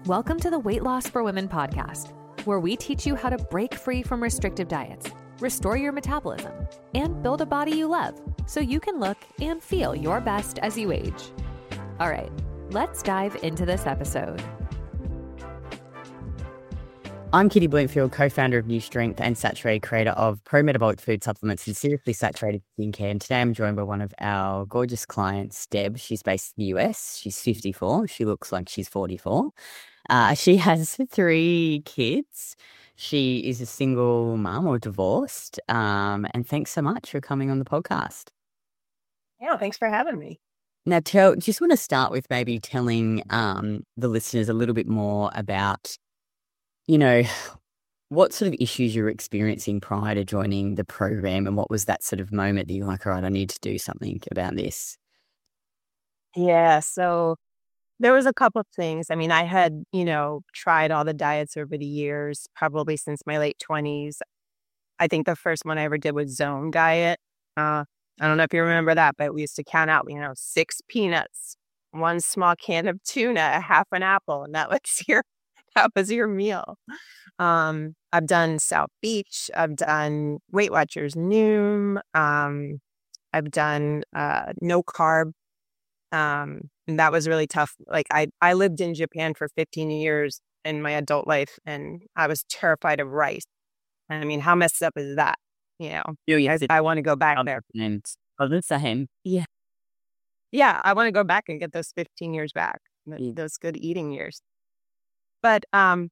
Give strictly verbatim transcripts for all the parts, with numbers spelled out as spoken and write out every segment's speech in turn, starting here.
Welcome to the Weight Loss for Women podcast, where we teach you how to break free from restrictive diets, restore your metabolism, and build a body you love so you can look and feel your best as you age. All right, let's dive into this episode. I'm Kitty Bloomfield, co-founder of New Strength and Saturated, creator of pro-metabolic food supplements and seriously saturated skincare. And today I'm joined by one of our gorgeous clients, Deb. She's based in the U S. She's fifty-four. She looks like she's forty-four. Uh, she has three kids. She is a single mum or divorced. Um, and thanks so much for coming on the podcast. Yeah, thanks for having me. Now, tell, just want to start with maybe telling um, the listeners a little bit more about, you know, what sort of issues you were experiencing prior to joining the program, and what was that sort of moment that you're like, all right, I need to do something about this? Yeah, so there was a couple of things. I mean, I had, you know, tried all the diets over the years, probably since my late twenties. I think the first one I ever did was Zone Diet. Uh, I don't know if you remember that, but we used to count out, you know, six peanuts, one small can of tuna, a half an apple, and that was your that was your meal. Um, I've done South Beach. I've done Weight Watchers Noom. Um, I've done uh, no carb. Um, and that was really tough. Like I, I lived in Japan for fifteen years in my adult life, and I was terrified of rice. I mean, how messed up is that? You know, Oh, yes, I, I want to go back there. And oh, that's the same. Yeah. Yeah. I want to go back and get those fifteen years back, th- Yeah. those good eating years. But, um,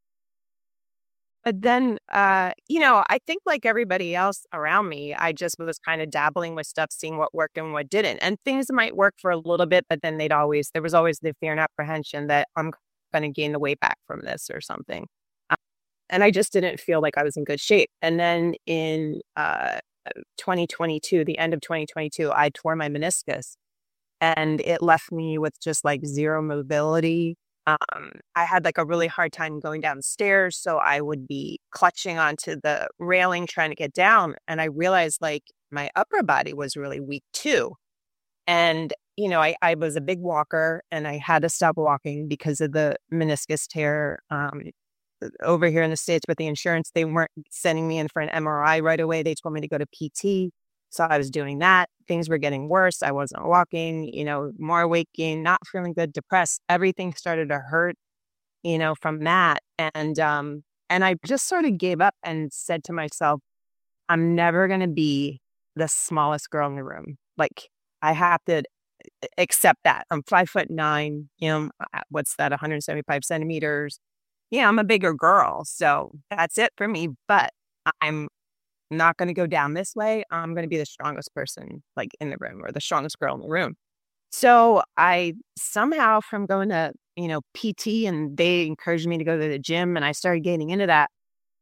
but then, uh, you know, I think like everybody else around me, I just was kind of dabbling with stuff, seeing what worked and what didn't. And things might work for a little bit, but then they'd always, there was always the fear and apprehension that I'm going to gain the weight back from this or something. Um, and I just didn't feel like I was in good shape. And then in uh, twenty twenty-two, the end of twenty twenty-two, I tore my meniscus, and it left me with just like zero mobility. Um, I had like a really hard time going downstairs, so I would be clutching onto the railing trying to get down. And I realized like my upper body was really weak too. And, you know, I, I was a big walker, and I had to stop walking because of the meniscus tear. Um, over here in the States with the insurance, they weren't sending me in for an M R I right away. They told me to go to P T. So I was doing that. Things were getting worse. I wasn't walking, you know, more weight gain, not feeling good, depressed. Everything started to hurt, you know, from that. And, um, and I just sort of gave up and said to myself, I'm never going to be the smallest girl in the room. Like, I have to accept that. I'm five foot nine, you know, what's that, one hundred seventy-five centimeters. Yeah, I'm a bigger girl. So that's it for me. But I'm not going to go down this way. I'm going to be the strongest person like in the room, or the strongest girl in the room. So I somehow, from going to, you know, P T, and they encouraged me to go to the gym, and I started getting into that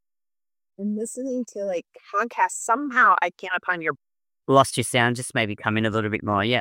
and listening to like podcasts. Somehow I came upon your. Lost your sound, just maybe come in a little bit more. Yeah.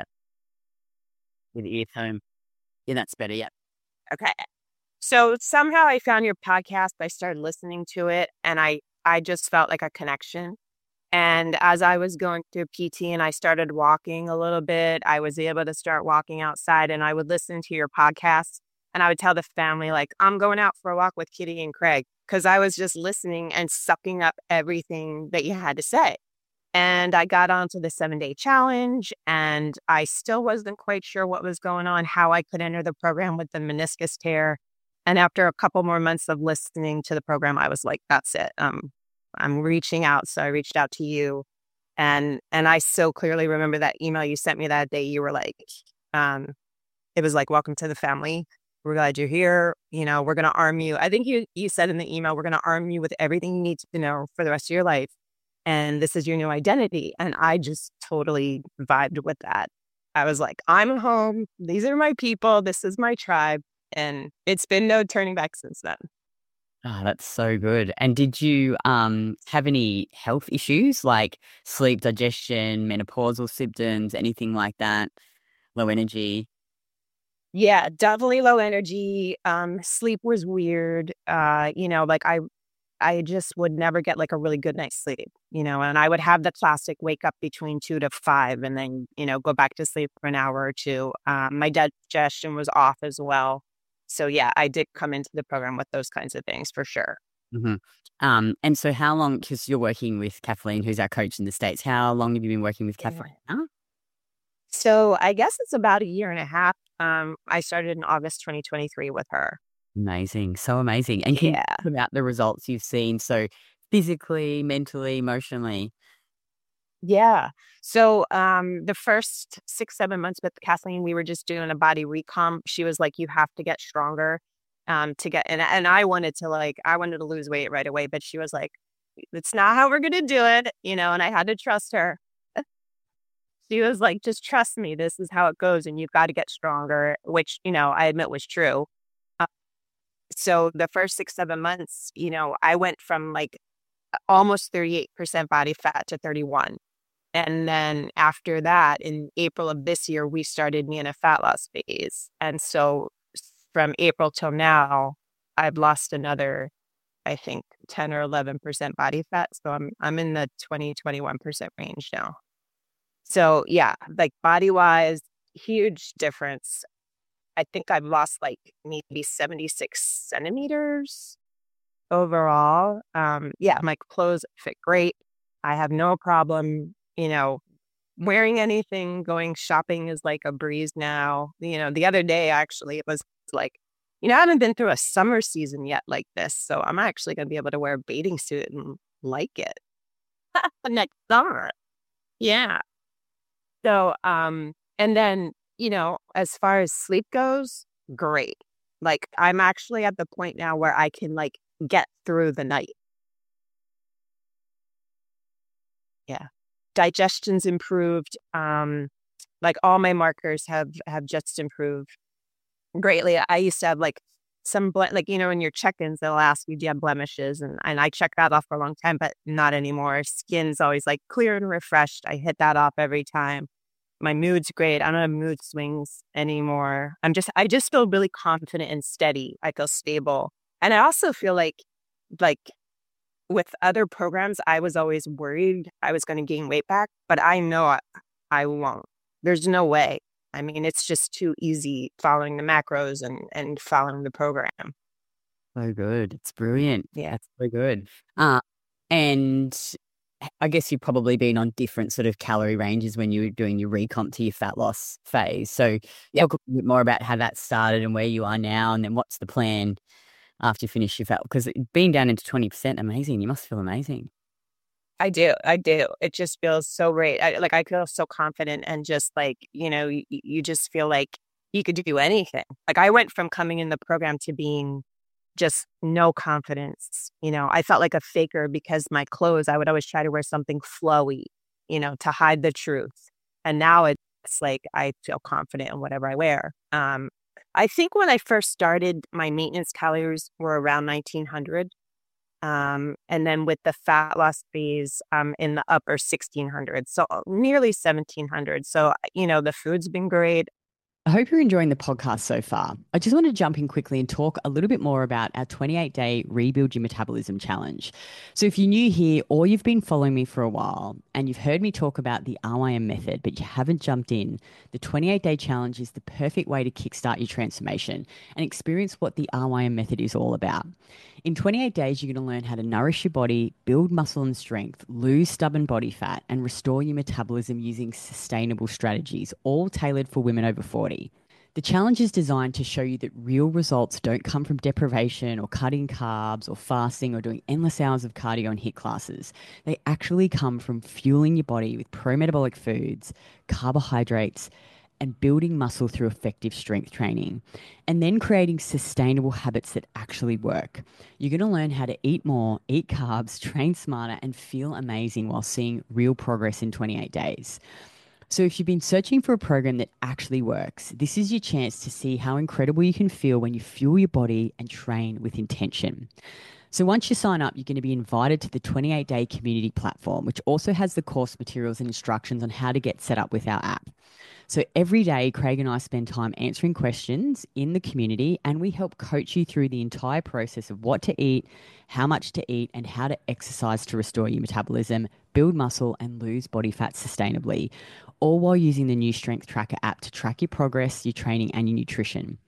With the earphone. Yeah, that's better. Yeah. Okay. So somehow I found your podcast. I started listening to it, and I, I just felt like a connection. And as I was going through P T and I started walking a little bit, I was able to start walking outside, and I would listen to your podcast, and I would tell the family, like, I'm going out for a walk with Kitty and Craig, because I was just listening and sucking up everything that you had to say. And I got onto the seven day challenge, and I still wasn't quite sure what was going on, how I could enter the program with the meniscus tear. And after a couple more months of listening to the program, I was like, that's it. Um, I'm reaching out. So I reached out to you. And and I so clearly remember that email you sent me that day. You were like, um, it was like, welcome to the family. We're glad you're here. You know, we're going to arm you. I think you, you said in the email, we're going to arm you with everything you need to know for the rest of your life. And this is your new identity. And I just totally vibed with that. I was like, I'm home. These are my people. This is my tribe. And it's been no turning back since then. Oh, that's so good. And did you um have any health issues like sleep, digestion, menopausal symptoms, anything like that? Low energy? Yeah, definitely low energy. Um, sleep was weird. Uh, you know, like I I just would never get like a really good night's sleep, you know, and I would have the classic wake up between two to five and then, you know, go back to sleep for an hour or two. Um, my digestion was off as well. so yeah, I did come into the program with those kinds of things for sure. Mm-hmm. Um, and so how long, because you're working with Kathleen, who's our coach in the States, how long have you been working with Kathleen now? So I guess it's about a year and a half. Um, I started in August twenty twenty-three with her. Amazing. So amazing. And can Yeah. you talk about the results you've seen? So physically, mentally, emotionally. Yeah. So um, the first six, seven months with Kathleen, we were just doing a body recomp. She was like, you have to get stronger um, to get, and, and I wanted to like, I wanted to lose weight right away, but she was like, it's not how we're going to do it, you know, and I had to trust her. She was like, just trust me. This is how it goes. And you've got to get stronger, which, you know, I admit was true. Uh, so the first six, seven months, you know, I went from like almost thirty-eight percent body fat to thirty-one. And then after that, in April of this year, we started me in a fat loss phase. And so from April till now, I've lost another, I think, ten or eleven percent body fat. So I'm I'm in the twenty, twenty-one percent range now. So yeah, like body wise, huge difference. I think I've lost like maybe seventy-six centimeters overall. Um, yeah, my clothes fit great. I have no problem, you know, wearing anything. Going shopping is like a breeze now. You know, the other day actually it was like, you know, I haven't been through a summer season yet like this. So I'm actually going to be able to wear a bathing suit and like it next summer. Yeah. So, um, and then, you know, as far as sleep goes, great. Like I'm actually at the point now where I can like get through the night. Yeah. Digestion's improved. Um, like all my markers have, have just improved greatly. I used to have like some, ble- like, you know, in your check-ins, they'll ask you, do you have blemishes? And, and I checked that off for a long time, but not anymore. Skin's always like clear and refreshed. I hit that off every time. My mood's great. I don't have mood swings anymore. I'm just, I just feel really confident and steady. I feel stable. And I also feel like, like with other programs, I was always worried I was going to gain weight back, but I know I, I won't. There's no way. I mean, it's just too easy following the macros and, and following the program. So good. It's brilliant. Yeah. It's so good. Uh, and I guess you've probably been on different sort of calorie ranges when you were doing your recomp to your fat loss phase. So Yep. talk a bit more about how that started and where you are now, and then what's the plan after you finish your fat? Because being down into twenty percent, amazing. You must feel amazing. I do. I do. It just feels so great. I, like I feel so confident and just like, you know, you, you just feel like you could do anything. Like I went from coming in the program to being just no confidence. You know, I felt like a faker because my clothes, I would always try to wear something flowy, you know, to hide the truth. And now it's like I feel confident in whatever I wear. Um, I think when I first started, my maintenance calories were around nineteen hundred. Um, and then with the fat loss phase, um, in the upper sixteen hundred, so nearly seventeen hundred. So, you know, the food's been great. I hope you're enjoying the podcast so far. I just want to jump in quickly and talk a little bit more about our twenty-eight day Rebuild Your Metabolism Challenge. So if you're new here or you've been following me for a while and you've heard me talk about the R Y M method, but you haven't jumped in, the twenty-eight day challenge is the perfect way to kickstart your transformation and experience what the R Y M method is all about. In twenty-eight days, you're going to learn how to nourish your body, build muscle and strength, lose stubborn body fat, and restore your metabolism using sustainable strategies, all tailored for women over forty. The challenge is designed to show you that real results don't come from deprivation or cutting carbs or fasting or doing endless hours of cardio and HIIT classes. They actually come from fueling your body with pro-metabolic foods, carbohydrates, and building muscle through effective strength training, and then creating sustainable habits that actually work. You're going to learn how to eat more, eat carbs, train smarter, and feel amazing while seeing real progress in twenty-eight days. So if you've been searching for a program that actually works, this is your chance to see how incredible you can feel when you fuel your body and train with intention. So once you sign up, you're going to be invited to the twenty-eight day community platform, which also has the course materials and instructions on how to get set up with our app. So every day, Craig and I spend time answering questions in the community, and we help coach you through the entire process of what to eat, how much to eat, and how to exercise to restore your metabolism, build muscle, and lose body fat sustainably, all while using the new Strength Tracker app to track your progress, your training, and your nutrition.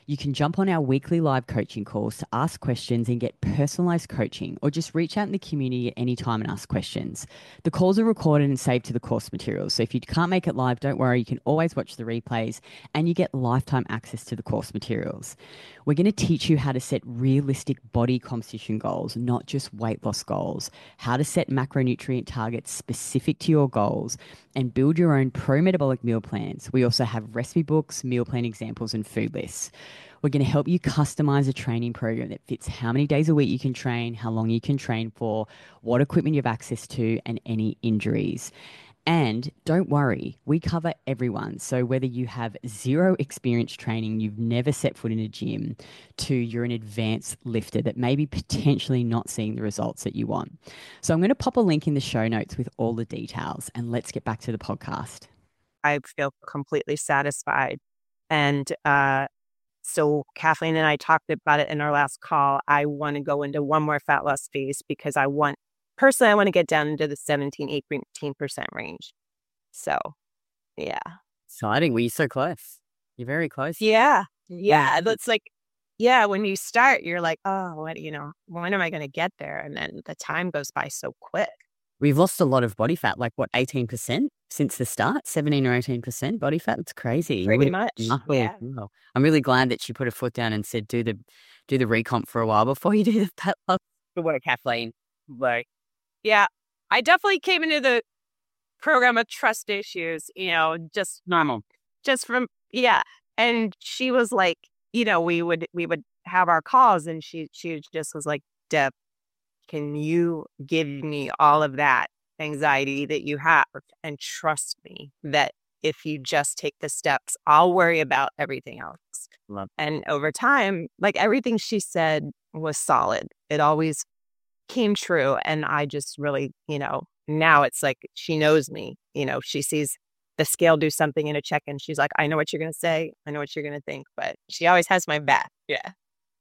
You can jump on our weekly live coaching calls to ask questions and get personalized coaching, or just reach out in the community at any time and ask questions. The calls are recorded and saved to the course materials. So if you can't make it live, don't worry. You can always watch the replays and you get lifetime access to the course materials. We're going to teach you how to set realistic body composition goals, not just weight loss goals, how to set macronutrient targets specific to your goals, and build your own pro-metabolic meal plans. We also have recipe books, meal plan examples, and food lists. We're going to help you customize a training program that fits how many days a week you can train, how long you can train for, what equipment you have access to, and any injuries. And don't worry, we cover everyone. So whether you have zero experience training, you've never set foot in a gym, to you're an advanced lifter that may be potentially not seeing the results that you want. So I'm going to pop a link in the show notes with all the details, and let's get back to the podcast. I feel completely satisfied. And uh, so Kathleen and I talked about it in our last call. I want to go into one more fat loss phase because I want Personally, I want to get down into the seventeen, eighteen percent range. So, yeah. Exciting. Well, you're so close. You're very close. Yeah. Yeah. It's like, yeah, when you start, you're like, oh, what, you know, when am I going to get there? And then the time goes by so quick. We've lost a lot of body fat, like what, eighteen percent since the start? seventeen or eighteen percent body fat? It's crazy. Pretty really, much. Yeah. Well, I'm really glad that she put her foot down and said, do the do the recomp for a while before you do the fat loss. Good work, Kathleen. Like, yeah, I definitely came into the program with trust issues, you know, just normal, just from, yeah. And she was like, you know, we would, we would have our calls and she, she just was like, Deb, can you give me all of that anxiety that you have and trust me that if you just take the steps, I'll worry about everything else. Love. And over time, like everything she said was solid. It always came true. And I just really, you know, now it's like she knows me, you know, she sees the scale do something in a check and she's like, I know what you're going to say. I know what you're going to think, but she always has my back. Yeah.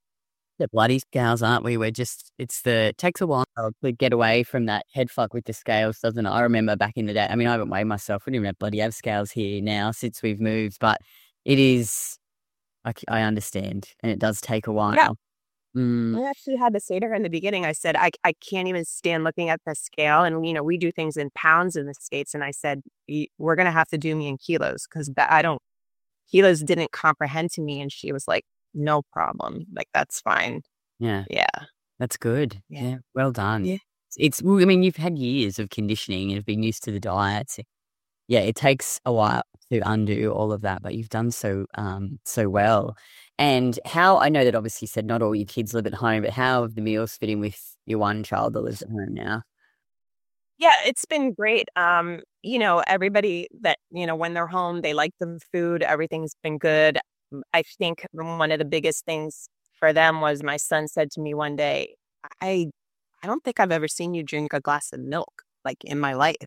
The bloody scales, aren't we? We're just, it's the, it takes a while to get away from that head fuck with the scales, doesn't it? I remember back in the day, I mean, I haven't weighed myself. We don't even have bloody have scales here now since we've moved, but it is, I, I understand. And it does take a while. Yeah. Mm. I actually had to say to her in the beginning, I said, I, I can't even stand looking at the scale. And, you know, we do things in pounds in the States. And I said, we're going to have to do me in kilos because I don't, kilos didn't comprehend to me. And she was like, no problem. Like, that's fine. Yeah. Yeah. That's good. Yeah. yeah. Well done. Yeah. It's, I mean, you've had years of conditioning and have been used to the diets. Yeah. It takes a while to undo all of that, but you've done so, um, so well. And how, I know that obviously you said not all your kids live at home, but how have the meals fit in with your one child that lives at home now? Yeah, it's been great. Um, you know, everybody that, you know, when they're home, they like the food. Everything's been good. I think one of the biggest things for them was my son said to me one day, I, I don't think I've ever seen you drink a glass of milk like in my life.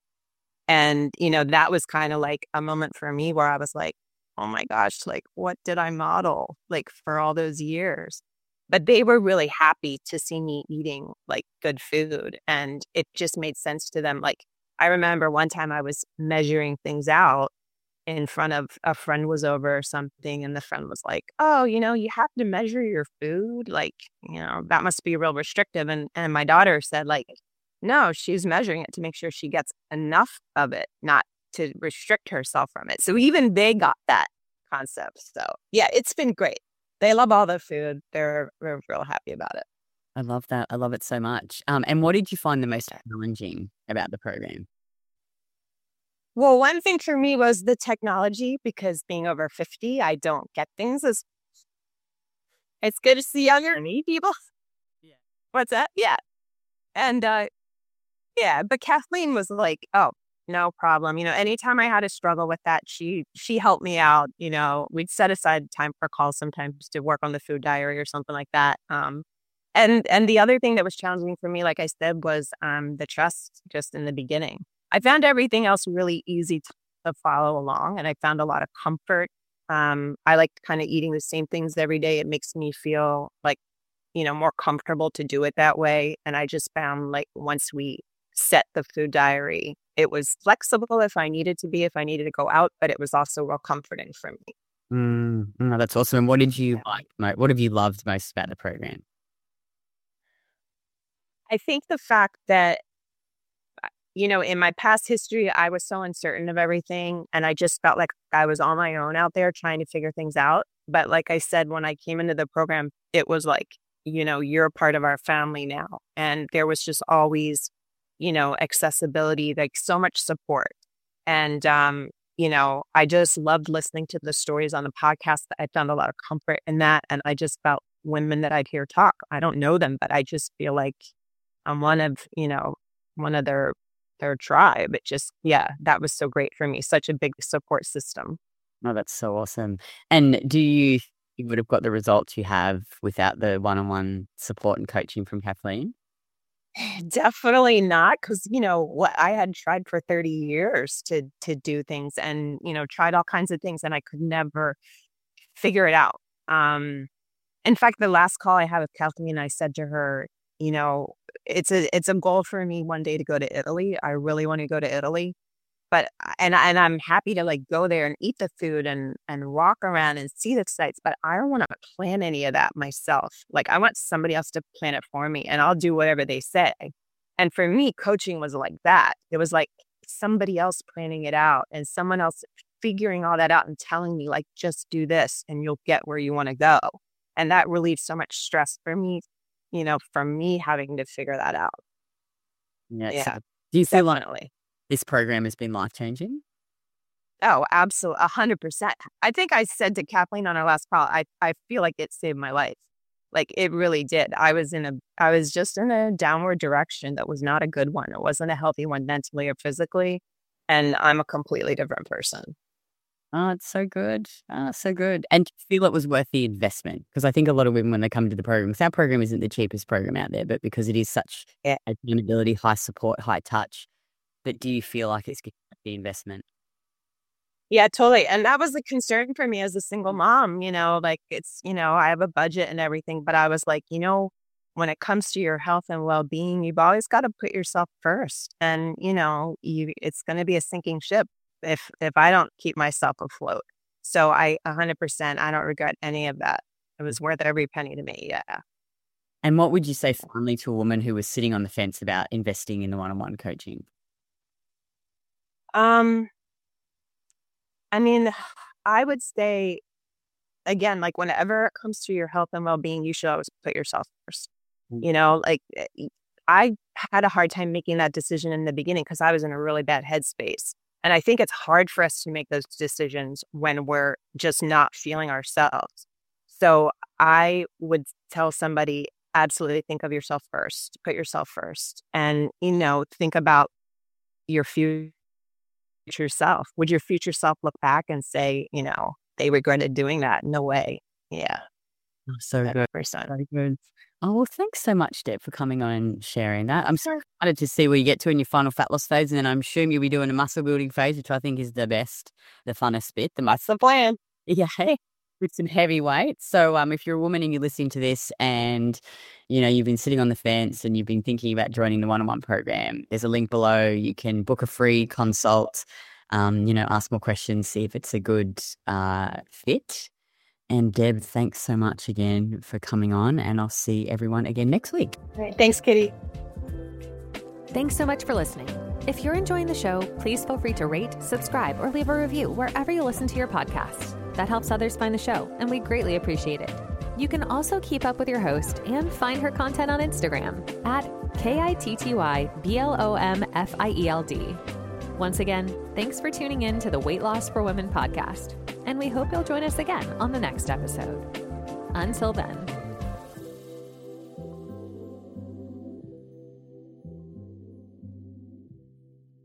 And, you know, that was kind of like a moment for me where I was like, oh my gosh, like, what did I model like for all those years? But they were really happy to see me eating like good food. And it just made sense to them. Like, I remember one time I was measuring things out in front of a friend was over or something. And the friend was like, oh, you know, you have to measure your food. Like, you know, that must be real restrictive. And, and my daughter said, like, no, she's measuring it to make sure she gets enough of it, not to restrict herself from it. So even they got that concept. So yeah, it's been great. They love all the food. They're, they're real happy about it. I love that. I love it so much. Um, and what did you find the most challenging about the program? Well, one thing for me was the technology, because being over fifty, I don't get things as it's good to see younger me people. Yeah. What's that? Yeah. And uh yeah, but Kathleen was like, oh, no problem. You know, anytime I had a struggle with that, she she helped me out. You know, we'd set aside time for calls sometimes to work on the food diary or something like that. Um, and and the other thing that was challenging for me, like I said, was um, the trust just in the beginning. I found everything else really easy to, to follow along, and I found a lot of comfort. Um, I like kind of eating the same things every day. It makes me feel like, you know, more comfortable to do it that way. And I just found like once we set the food diary, it was flexible if I needed to be, if I needed to go out, but it was also real comforting for me. Mm, no, that's awesome. And what did you like? mo- What have you loved most about the program? I think the fact that, you know, in my past history, I was so uncertain of everything. And I just felt like I was on my own out there trying to figure things out. But like I said, when I came into the program, it was like, you know, you're a part of our family now. And there was just always, you know, accessibility, like so much support. And, um, you know, I just loved listening to the stories on the podcast. I found a lot of comfort in that. And I just felt women that I'd hear talk. I don't know them, but I just feel like I'm one of, you know, one of their their tribe. It just, yeah, that was so great for me. Such a big support system. Oh, that's so awesome. And do you think you would have got the results you have without the one-on-one support and coaching from Kathleen? Definitely not, because you know what, I had tried for thirty years to to do things, and you know tried all kinds of things, and I could never figure it out. Um, in fact, the last call I had with Kathleen, I said to her, you know, it's a it's a goal for me one day to go to Italy. I really want to go to Italy. But and and I'm happy to like go there and eat the food and and walk around and see the sites, but I don't want to plan any of that myself. Like I want somebody else to plan it for me, and I'll do whatever they say. And for me, coaching was like that. It was like somebody else planning it out and someone else figuring all that out and telling me like, just do this and you'll get where you want to go. And that relieves so much stress for me, you know, from me having to figure that out. Yeah. So Yeah, do you feel like definitely. this program has been life-changing? Oh, absolutely. A hundred percent. I think I said to Kathleen on our last call, I, I feel like it saved my life. Like it really did. I was in a, I was just in a downward direction that was not a good one. It wasn't a healthy one mentally or physically. And I'm a completely different person. Oh, it's so good. Oh, so good. And do you feel it was worth the investment? Because I think a lot of women, when they come to the program, because our program isn't the cheapest program out there, but because it is such Yeah. accountability, high support, high touch. But do you feel like it's the investment? Yeah, totally. And that was a concern for me as a single mom, you know, like it's, you know, I have a budget and everything, but I was like, you know, when it comes to your health and well-being, you've always got to put yourself first. And, you know, you it's going to be a sinking ship if if I don't keep myself afloat. So I one hundred percent, I don't regret any of that. It was worth every penny to me. Yeah. And what would you say finally to a woman who was sitting on the fence about investing in the one-on-one coaching? Um, I mean, I would say again, like whenever it comes to your health and well-being, you should always put yourself first. Mm. You know, like eh, I had a hard time making that decision in the beginning because I was in a really bad headspace. And I think it's hard for us to make those decisions when we're just not feeling ourselves. So I would tell somebody, absolutely think of yourself first, put yourself first. And, you know, think about your future self. Would your future self look back and say, you know, they regretted doing that? No way. Yeah. Oh, so good. one hundred percent. So good. Oh, well, thanks so much, Deb, for coming on and sharing that. I'm so excited to see where you get to in your final fat loss phase. And then I'm sure you'll be doing a muscle building phase, which I think is the best, the funnest bit. The muscle plan. Yeah. With some heavy weights. So um, if you're a woman and you're listening to this and, you know, you've been sitting on the fence and you've been thinking about joining the one-on-one program, there's a link below. You can book a free consult, um, you know, ask more questions, see if it's a good uh, fit. And Deb, thanks so much again for coming on, and I'll see everyone again next week. Right. Thanks, Kitty. Thanks so much for listening. If you're enjoying the show, please feel free to rate, subscribe, or leave a review wherever you listen to your podcast. That helps others find the show, and we greatly appreciate it. You can also keep up with your host and find her content on Instagram at K I T T Y B L O M F I E L D. Once again, thanks for tuning in to the Weight Loss for Women podcast, and we hope you'll join us again on the next episode. Until then.